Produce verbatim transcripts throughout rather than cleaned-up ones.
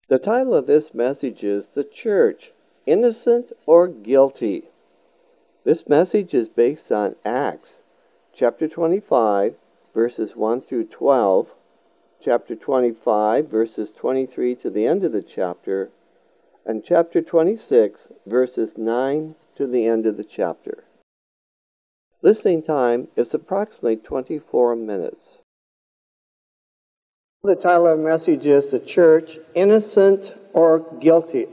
The title of this message is The Church, Innocent or Guilty? This message is based on Acts, chapter twenty-five, verses one through twelve, chapter twenty-five, verses twenty-three to the end of the chapter, and chapter twenty-six, verses nine to the end of the chapter. Listening time is approximately twenty-four minutes. The title of the message is The Church, Innocent or Guilty?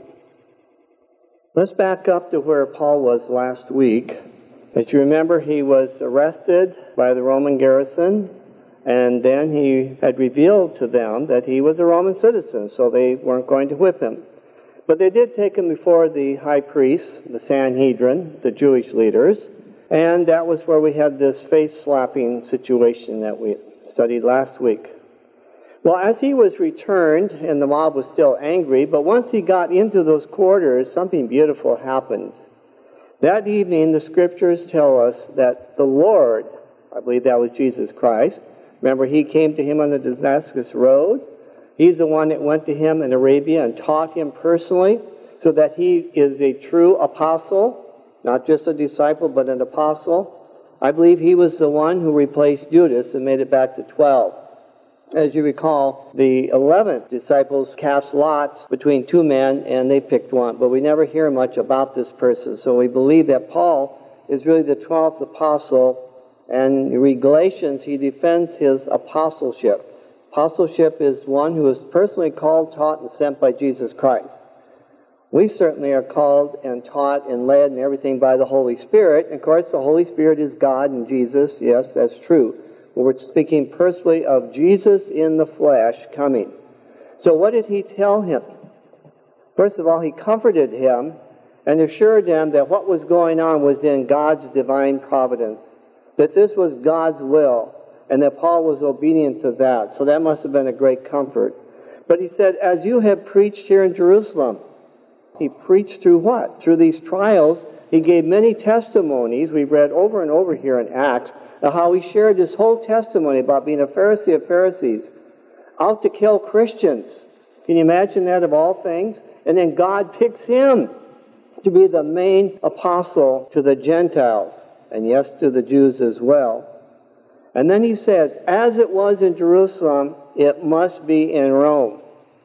Let's back up to where Paul was last week. As you remember, he was arrested by the Roman garrison, and then he had revealed to them that he was a Roman citizen, so they weren't going to whip him. But they did take him before the high priests, the Sanhedrin, the Jewish leaders, and that was where we had this face-slapping situation that we studied last week. Well, as he was returned, and the mob was still angry, but once he got into those quarters, something beautiful happened. That evening, the scriptures tell us that the Lord, I believe that was Jesus Christ, remember he came to him on the Damascus Road. He's the one that went to him in Arabia and taught him personally, so that he is a true apostle, not just a disciple, but an apostle. I believe he was the one who replaced Judas and made it back to twelve. As you recall, the eleventh disciples cast lots between two men, and they picked one. But we never hear much about this person. So we believe that Paul is really the twelfth apostle. And in Galatians, he defends his apostleship. Apostleship is one who is personally called, taught, and sent by Jesus Christ. We certainly are called and taught and led and everything by the Holy Spirit. And of course, the Holy Spirit is God and Jesus. Yes, that's true. But we're speaking personally of Jesus in the flesh coming. So what did he tell him? First of all, he comforted him and assured him that what was going on was in God's divine providence, that this was God's will, and that Paul was obedient to that. So that must have been a great comfort. But he said, as you have preached here in Jerusalem, he preached through what? Through these trials. He gave many testimonies. We've read over and over here in Acts of how he shared this whole testimony about being a Pharisee of Pharisees, out to kill Christians. Can you imagine that of all things? And then God picks him to be the main apostle to the Gentiles, and yes, to the Jews as well. And then he says, as it was in Jerusalem, it must be in Rome.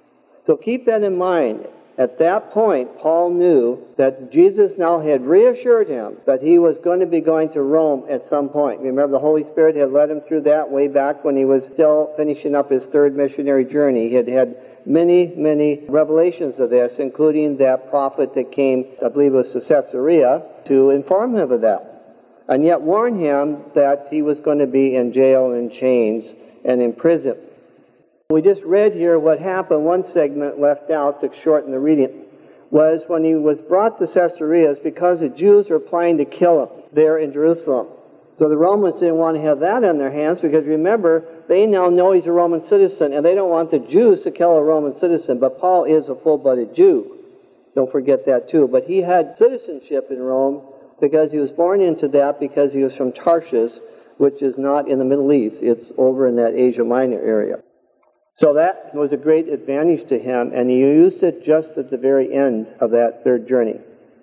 So keep that in mind. At that point, Paul knew that Jesus now had reassured him that he was going to be going to Rome at some point. Remember, the Holy Spirit had led him through that way back when he was still finishing up his third missionary journey. He had had many, many revelations of this, including that prophet that came, I believe it was to Caesarea, to inform him of that. And yet warn him that he was going to be in jail and in chains and in prison. We just read here what happened. One segment left out to shorten the reading was when he was brought to Caesarea because the Jews were planning to kill him there in Jerusalem. So the Romans didn't want to have that on their hands because remember, they now know he's a Roman citizen and they don't want the Jews to kill a Roman citizen. But Paul is a full-blooded Jew. Don't forget that too. But he had citizenship in Rome because he was born into that because he was from Tarshish, which is not in the Middle East. It's over in that Asia Minor area. So that was a great advantage to him, and he used it just at the very end of that third journey.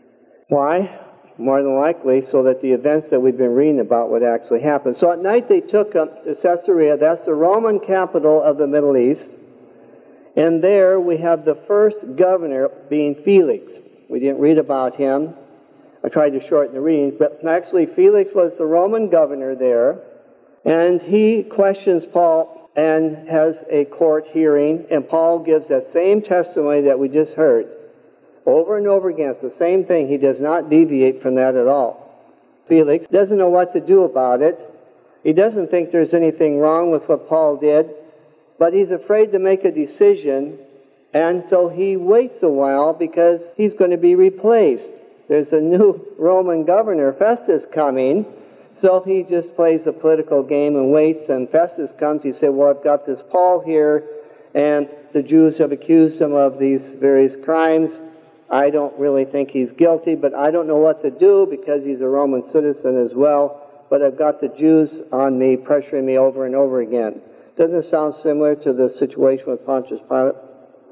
Why? More than likely so that the events that we've been reading about would actually happen. So at night they took him to Caesarea. That's the Roman capital of the Middle East. And there we have the first governor being Felix. We didn't read about him. I tried to shorten the reading, but actually Felix was the Roman governor there, and he questions Paul and has a court hearing, and Paul gives that same testimony that we just heard. Over and over again, it's the same thing. He does not deviate from that at all. Felix doesn't know what to do about it. He doesn't think there's anything wrong with what Paul did, but he's afraid to make a decision, and so he waits a while because he's going to be replaced. There's a new Roman governor, Festus, coming. So he just plays a political game and waits, and Festus comes. He said, well, I've got this Paul here, and the Jews have accused him of these various crimes. I don't really think he's guilty, but I don't know what to do because he's a Roman citizen as well. But I've got the Jews on me, pressuring me over and over again. Doesn't it sound similar to the situation with Pontius Pilate?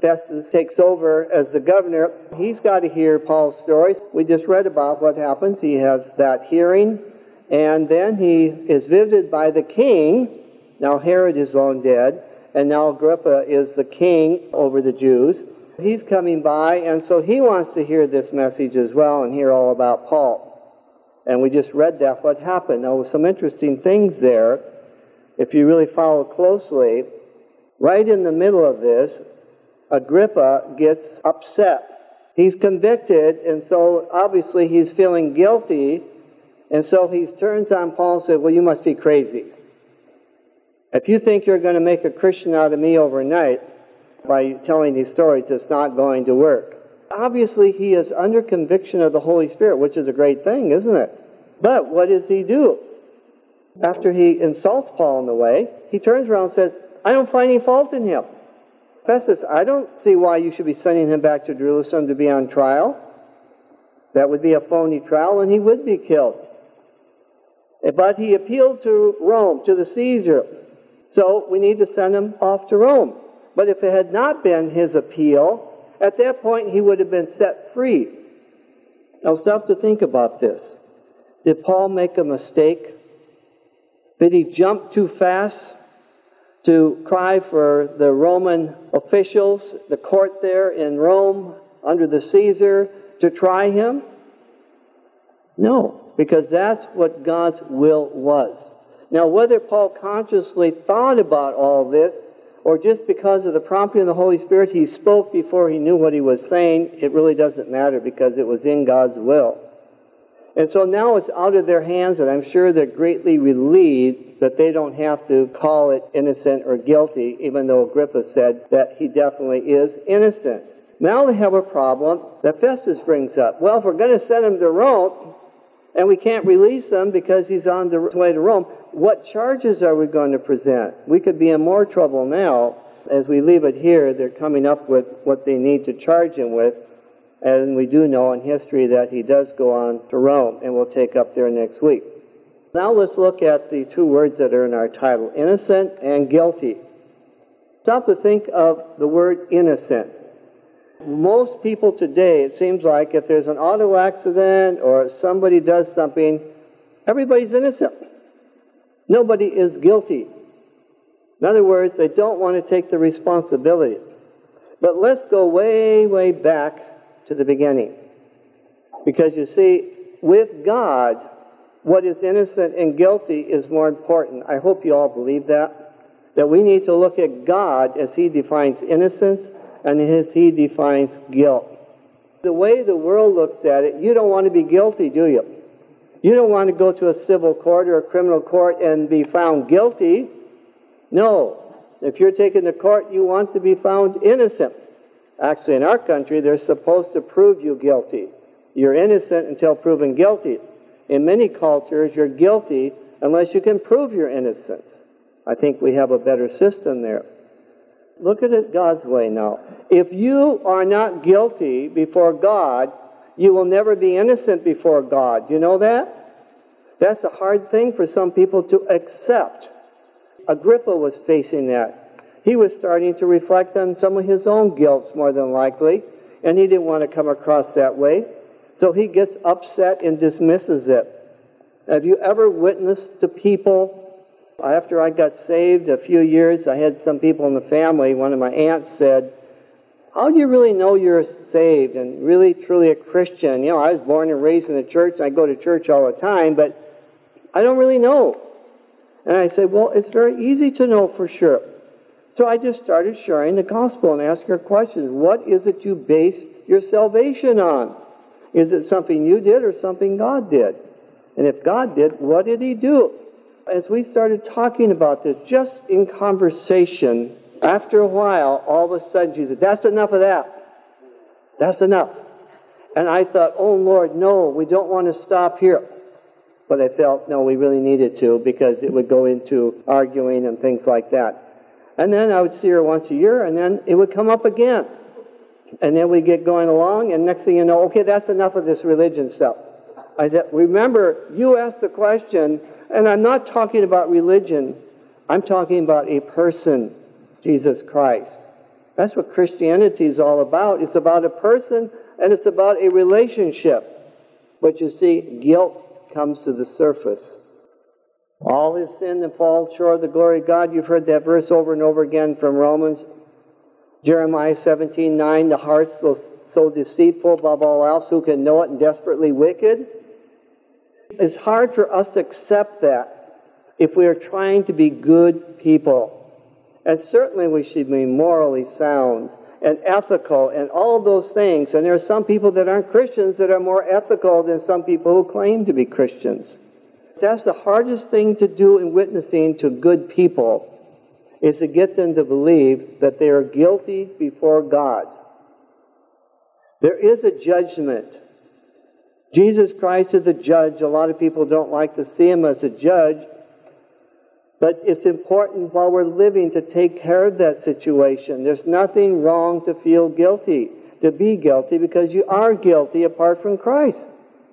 Festus takes over as the governor. He's got to hear Paul's stories. We just read about what happens. He has that hearing, and then he is visited by the king. Now Herod is long dead, and now Agrippa is the king over the Jews. He's coming by, and so he wants to hear this message as well and hear all about Paul. And we just read that, what happened. There were some interesting things there. If you really follow closely, right in the middle of this, Agrippa gets upset. He's convicted, and so obviously he's feeling guilty, and so he turns on Paul and says, well, you must be crazy. If you think you're going to make a Christian out of me overnight by telling these stories, it's not going to work. Obviously, he is under conviction of the Holy Spirit, which is a great thing, isn't it? But what does he do? After he insults Paul in the way, he turns around and says, I don't find any fault in him. Festus, I don't see why you should be sending him back to Jerusalem to be on trial. That would be a phony trial, and he would be killed. But he appealed to Rome, to the Caesar. So we need to send him off to Rome. But if it had not been his appeal, at that point he would have been set free. Now stop to think about this. Did Paul make a mistake? Did he jump too fast to cry for the Roman officials, the court there in Rome, under the Caesar, to try him? No, because that's what God's will was. Now, whether Paul consciously thought about all this, or just because of the prompting of the Holy Spirit, he spoke before he knew what he was saying, it really doesn't matter because it was in God's will. And so now it's out of their hands, and I'm sure they're greatly relieved that they don't have to call it innocent or guilty, even though Agrippa said that he definitely is innocent. Now they have a problem that Festus brings up. Well, if we're going to send him to Rome, and we can't release him because he's on the way to Rome, what charges are we going to present? We could be in more trouble now. As we leave it here, they're coming up with what they need to charge him with. And we do know in history that he does go on to Rome, and we'll take up there next week. Now let's look at the two words that are in our title, innocent and guilty. Stop to think of the word innocent. Most people today, it seems like if there's an auto accident or somebody does something, everybody's innocent. Nobody is guilty. In other words, they don't want to take the responsibility. But let's go way, way back to the beginning. Because you see, with God, what is innocent and guilty is more important. I hope you all believe that. That we need to look at God as He defines innocence and as He defines guilt. The way the world looks at it, you don't want to be guilty, do you? You don't want to go to a civil court or a criminal court and be found guilty. No. If you're taken to court, you want to be found innocent. Actually, in our country, they're supposed to prove you guilty. You're innocent until proven guilty. In many cultures, you're guilty unless you can prove your innocence. I think we have a better system there. Look at it God's way now. If you are not guilty before God, you will never be innocent before God. Do you know that? That's a hard thing for some people to accept. Agrippa was facing that. He was starting to reflect on some of his own guilts, more than likely, and he didn't want to come across that way. So he gets upset and dismisses it. Have you ever witnessed to people? After I got saved a few years, I had some people in the family. One of my aunts said, how do you really know you're saved and really, truly a Christian? You know, I was born and raised in the church, and I go to church all the time, but I don't really know. And I said, well, it's very easy to know for sure. So I just started sharing the gospel and asking her questions. What is it you base your salvation on? Is it something you did or something God did? And if God did, what did He do? As we started talking about this, just in conversation, after a while, all of a sudden she said, that's enough of that. That's enough. And I thought, oh Lord, no, we don't want to stop here. But I felt, no, we really needed to, because it would go into arguing and things like that. And then I would see her once a year, and then it would come up again. And then we'd get going along, and next thing you know, okay, that's enough of this religion stuff. I said, remember, you asked the question, and I'm not talking about religion. I'm talking about a person, Jesus Christ. That's what Christianity is all about. It's about a person and it's about a relationship. But you see, guilt comes to the surface. All have sinned and fall short of the glory of God. You've heard that verse over and over again from Romans. Jeremiah seventeen nine, the heart's so deceitful above all else, who can know it, and desperately wicked. It's hard for us to accept that if we are trying to be good people. And certainly we should be morally sound and ethical and all those things. And there are some people that aren't Christians that are more ethical than some people who claim to be Christians. That's the hardest thing to do in witnessing to good people, is to get them to believe that they are guilty before God. There is a judgment. Jesus Christ is a judge. A lot of people don't like to see him as a judge. But it's important while we're living to take care of that situation. There's nothing wrong to feel guilty, to be guilty, because you are guilty apart from Christ.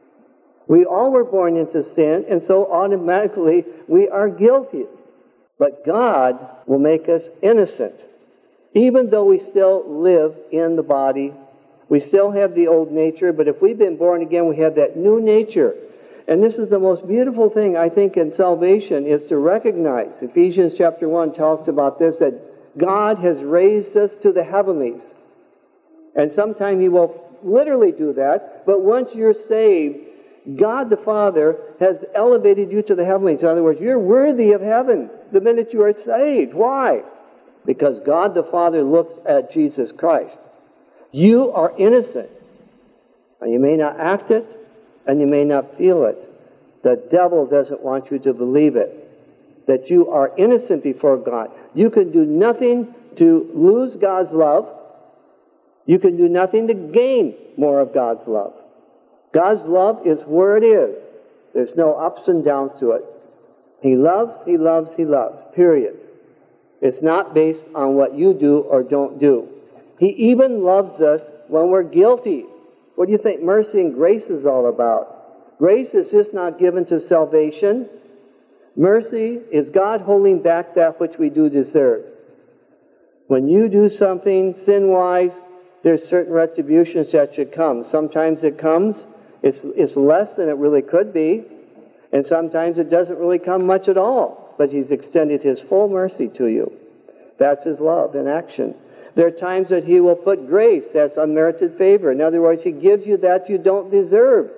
We all were born into sin, and so automatically we are guilty. But God will make us innocent. Even though we still live in the body, we still have the old nature, but if we've been born again, we have that new nature. And this is the most beautiful thing, I think, in salvation, is to recognize. Ephesians chapter one talks about this, that God has raised us to the heavenlies. And sometime he will literally do that, but once you're saved, God the Father has elevated you to the heavenlies. In other words, you're worthy of heaven the minute you are saved. Why? Because God the Father looks at Jesus Christ. You are innocent. Now, you may not act it, and you may not feel it. The devil doesn't want you to believe it, that you are innocent before God. You can do nothing to lose God's love. You can do nothing to gain more of God's love. God's love is where it is. There's no ups and downs to it. He loves, he loves, he loves, period. It's not based on what you do or don't do. He even loves us when we're guilty. What do you think mercy and grace is all about? Grace is just not given to salvation. Mercy is God holding back that which we do deserve. When you do something sin-wise, there's certain retributions that should come. Sometimes it comes, it's, it's less than it really could be, and sometimes it doesn't really come much at all, but he's extended his full mercy to you. That's his love in action. There are times that he will put grace, that's unmerited favor. In other words, he gives you that you don't deserve.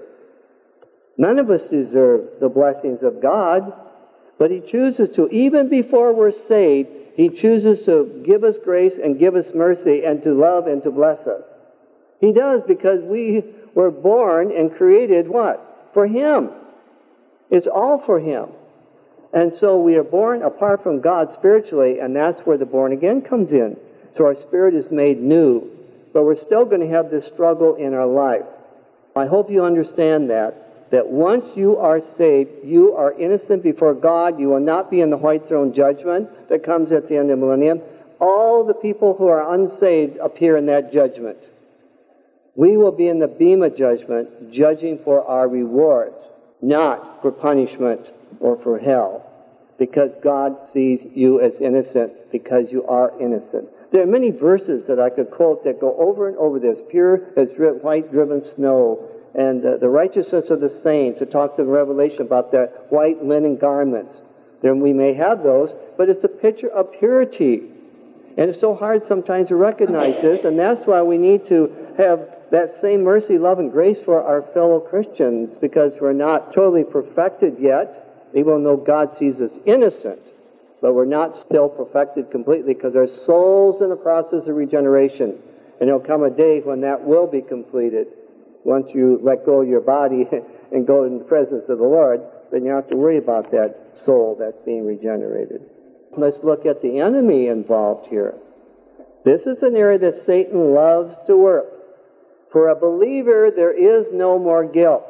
None of us deserve the blessings of God, but he chooses to. Even before we're saved, he chooses to give us grace and give us mercy and to love and to bless us. He does, because we were born and created what? For him. It's all for him. And so we are born apart from God spiritually, and that's where the born again comes in. So our spirit is made new, but we're still going to have this struggle in our life. I hope you understand that, that once you are saved, you are innocent before God. You will not be in the white throne judgment that comes at the end of the millennium. All the people who are unsaved appear in that judgment. We will be in the bema judgment, judging for our reward, not for punishment or for hell, because God sees you as innocent, because you are innocent. There are many verses that I could quote that go over and over this, pure as dri- white driven snow, and uh, the righteousness of the saints. It talks in Revelation about the white linen garments. Then we may have those, but it's the picture of purity. And it's so hard sometimes to recognize this, and that's why we need to have that same mercy, love, and grace for our fellow Christians, because we're not totally perfected yet, even though God sees us innocent. But we're not still perfected completely, because our soul's in the process of regeneration. And there'll come a day when that will be completed. Once you let go of your body and go in the presence of the Lord, then you don't have to worry about that soul that's being regenerated. Let's look at the enemy involved here. This is an area that Satan loves to work. For a believer, there is no more guilt.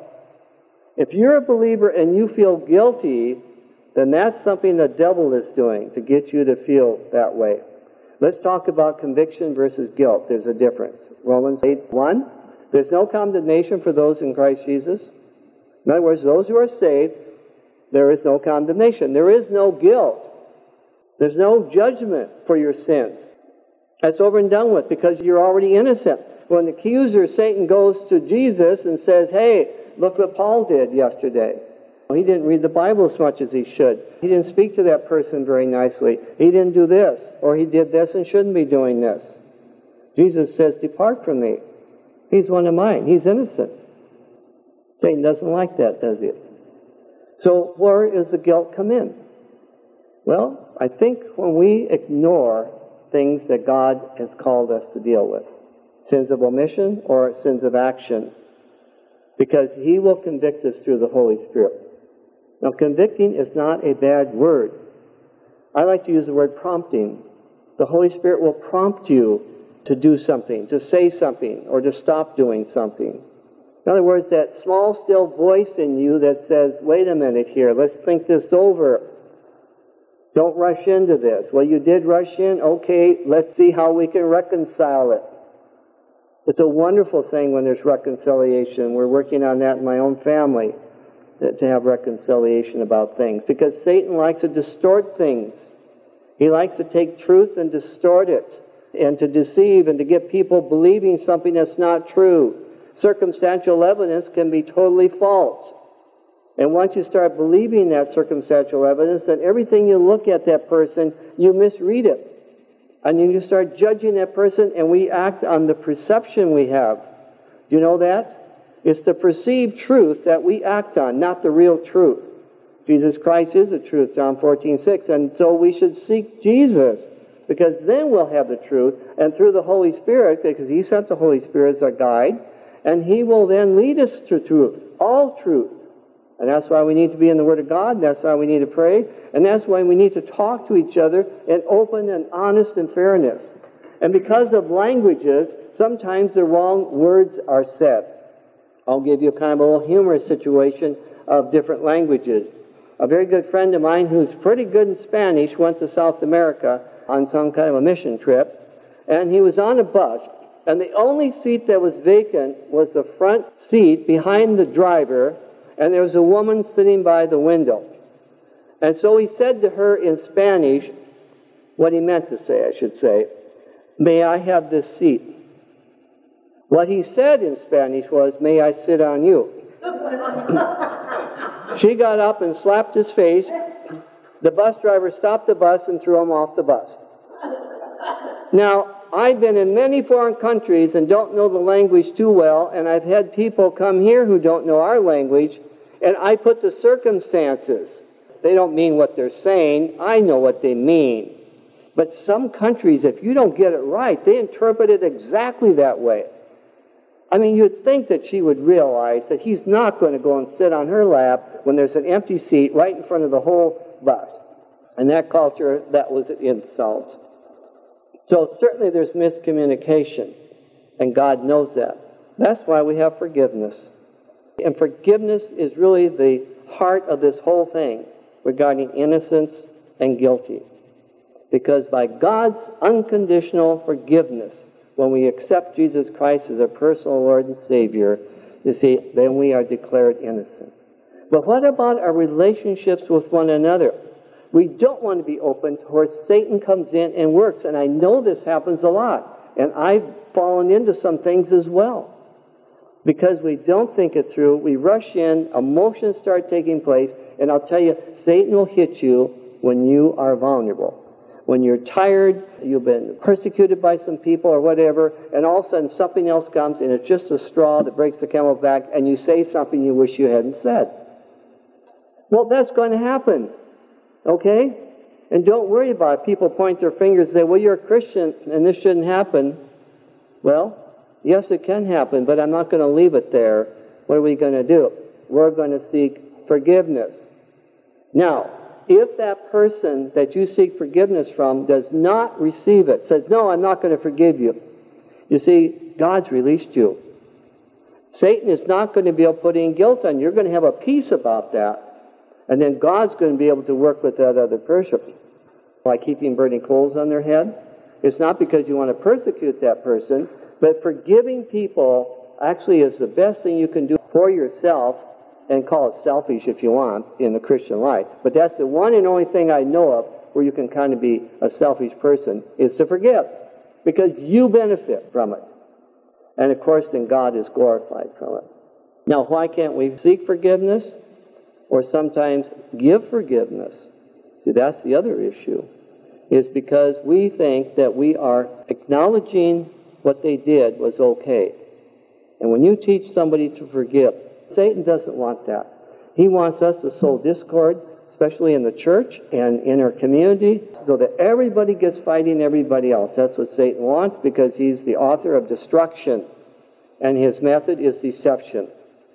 If you're a believer and you feel guilty, then that's something the devil is doing to get you to feel that way. Let's talk about conviction versus guilt. There's a difference. Romans eight one, there's no condemnation for those in Christ Jesus. In other words, those who are saved, there is no condemnation. There is no guilt. There's no judgment for your sins. That's over and done with because you're already innocent. When the accuser, Satan, goes to Jesus and says, hey, look what Paul did yesterday. He didn't read the Bible as much as he should. He didn't speak to that person very nicely. He didn't do this, or he did this and shouldn't be doing this. Jesus says, depart from me. He's one of mine. He's innocent. Satan doesn't like that, does he? So where does the guilt come in? Well, I think when we ignore things that God has called us to deal with, sins of omission or sins of action, because he will convict us through the Holy Spirit. Now, convicting is not a bad word. I like to use the word prompting. The Holy Spirit will prompt you to do something, to say something, or to stop doing something. In other words, that small, still voice in you that says, wait a minute here, let's think this over. Don't rush into this. Well, you did rush in. Okay, let's see how we can reconcile it. It's a wonderful thing when there's reconciliation. We're working on that in my own family, to have reconciliation about things. Because Satan likes to distort things. He likes to take truth and distort it, and to deceive and to get people believing something that's not true. Circumstantial evidence can be totally false. And once you start believing that circumstantial evidence, then everything you look at that person, you misread it. And then you start judging that person, and we act on the perception we have. Do you know that? It's the perceived truth that we act on, not the real truth. Jesus Christ is the truth, John fourteen six. And so we should seek Jesus, because then we'll have the truth. And through the Holy Spirit, because he sent the Holy Spirit as our guide, and he will then lead us to truth, all truth. And that's why we need to be in the Word of God. And that's why we need to pray. And that's why we need to talk to each other in open and honest and fairness. And because of languages, sometimes the wrong words are said. I'll give you a kind of a little humorous situation of different languages. A very good friend of mine who's pretty good in Spanish went to South America on some kind of a mission trip. And he was on a bus. And the only seat that was vacant was the front seat behind the driver. And there was a woman sitting by the window. And so he said to her in Spanish, what he meant to say, I should say, may I have this seat? What he said in Spanish was, may I sit on you? She got up and slapped his face. The bus driver stopped the bus and threw him off the bus. Now, I've been in many foreign countries and don't know the language too well, and I've had people come here who don't know our language, and I put the circumstances. They don't mean what they're saying. I know what they mean. But some countries, if you don't get it right, they interpret it exactly that way. I mean, you'd think that she would realize that he's not going to go and sit on her lap when there's an empty seat right in front of the whole bus. In that culture, that was an insult. So certainly there's miscommunication, and God knows that. That's why we have forgiveness. And forgiveness is really the heart of this whole thing regarding innocence and guilty. Because by God's unconditional forgiveness, when we accept Jesus Christ as our personal Lord and Savior, you see, then we are declared innocent. But what about our relationships with one another? We don't want to be open to where Satan comes in and works. And I know this happens a lot. And I've fallen into some things as well. Because we don't think it through. We rush in. Emotions start taking place. And I'll tell you, Satan will hit you when you are vulnerable. When you're tired, you've been persecuted by some people or whatever, and all of a sudden something else comes, and it's just a straw that breaks the camel's back, and you say something you wish you hadn't said. Well, that's going to happen. Okay? And don't worry about it. People point their fingers and say, well, you're a Christian and this shouldn't happen. Well, yes, it can happen, but I'm not going to leave it there. What are we going to do? We're going to seek forgiveness. Now, if that person that you seek forgiveness from does not receive it, says, no, I'm not going to forgive you. You see, God's released you. Satan is not going to be able to put any guilt on you. You're going to have a peace about that. And then God's going to be able to work with that other person. By keeping burning coals on their head. It's not because you want to persecute that person, but forgiving people actually is the best thing you can do for yourself, and call it selfish if you want in the Christian life. But that's the one and only thing I know of where you can kind of be a selfish person, is to forgive. because you benefit from it. And of course, then God is glorified from it. Now, why can't we seek forgiveness or sometimes give forgiveness? See, that's the other issue. Is because we think that we are acknowledging what they did was okay. And when you teach somebody to forgive, Satan doesn't want that. He wants us to sow discord, especially in the church and in our community, so that everybody gets fighting everybody else. That's what Satan wants, because he's the author of destruction, and his method is deception.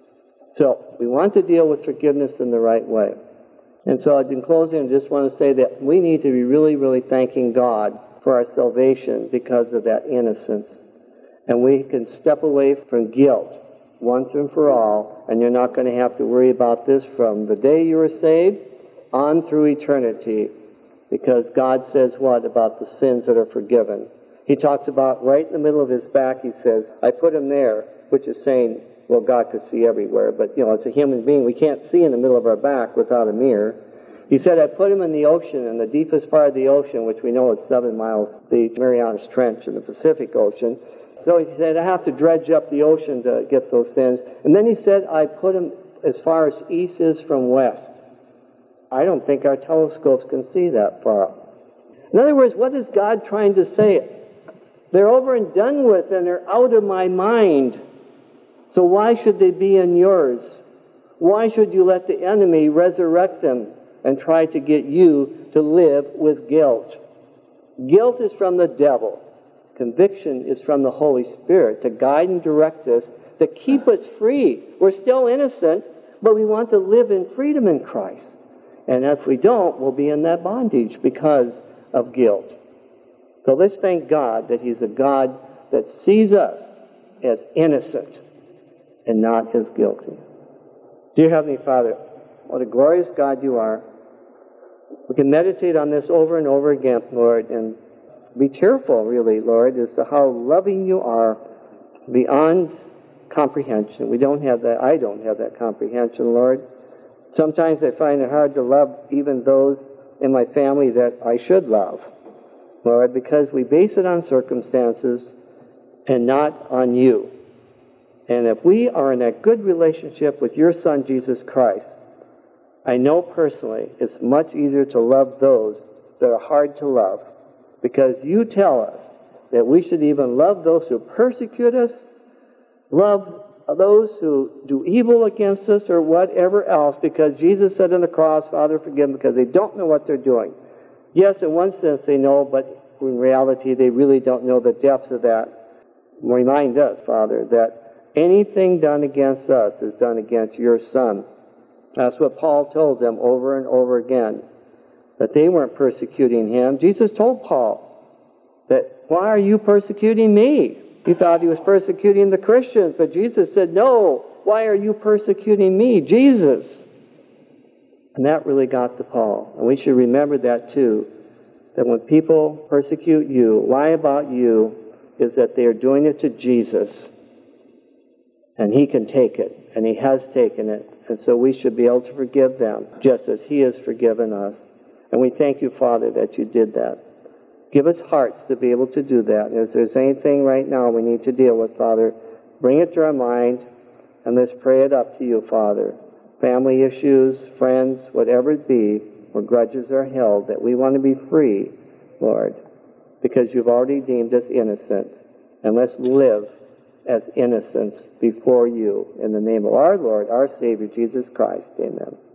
So we want to deal with forgiveness in the right way. And so in closing, I just want to say that we need to be really, really thanking God for our salvation because of that innocence. And we can step away from guilt once and for all, and you're not going to have to worry about this from the day you were saved on through eternity, because God says what about the sins that are forgiven? He talks about right in the middle of his back, he says, I put him there, which is saying, well, God could see everywhere, but, you know, it's a human being. We can't see in the middle of our back without a mirror. He said, I put him in the ocean, in the deepest part of the ocean, which we know is seven miles, the Marianas Trench in the Pacific Ocean. So he said, I have to dredge up the ocean to get those sins. And then he said, I put him as far as east is from west. I don't think our telescopes can see that far. In other words, what is God trying to say? They're over and done with, and they're out of my mind. So why should they be in yours? Why should you let the enemy resurrect them and try to get you to live with guilt? Guilt is from the devil. Conviction is from the Holy Spirit to guide and direct us, to keep us free. We're still innocent, but we want to live in freedom in Christ. And if we don't, we'll be in that bondage because of guilt. So let's thank God that He's a God that sees us as innocent and not as guilty. Dear Heavenly Father, what a glorious God you are. We can meditate on this over and over again, Lord, and be tearful, really, Lord, as to how loving you are beyond comprehension. We don't have that. I don't have that comprehension, Lord. Sometimes I find it hard to love even those in my family that I should love, Lord, because we base it on circumstances and not on you. And if we are in a good relationship with your Son, Jesus Christ, I know personally it's much easier to love those that are hard to love, because you tell us that we should even love those who persecute us, love those who do evil against us, or whatever else, because Jesus said on the cross, Father, forgive them because they don't know what they're doing. Yes, in one sense they know, but in reality they really don't know the depths of that. Remind us, Father, that anything done against us is done against your Son. That's what Paul told them over and over again, that they weren't persecuting him. Jesus told Paul that, why are you persecuting me? He thought he was persecuting the Christians, but Jesus said, no, why are you persecuting me, Jesus? And that really got to Paul. And we should remember that too, that when people persecute you, lie about you, is that they are doing it to Jesus. And he can take it, and he has taken it. And so we should be able to forgive them, just as he has forgiven us. And we thank you, Father, that you did that. Give us hearts to be able to do that. And if there's anything right now we need to deal with, Father, bring it to our mind, and let's pray it up to you, Father. Family issues, friends, whatever it be, where grudges are held, that we want to be free, Lord, because you've already deemed us innocent. And let's live as innocents before you. In the name of our Lord, our Savior, Jesus Christ. Amen.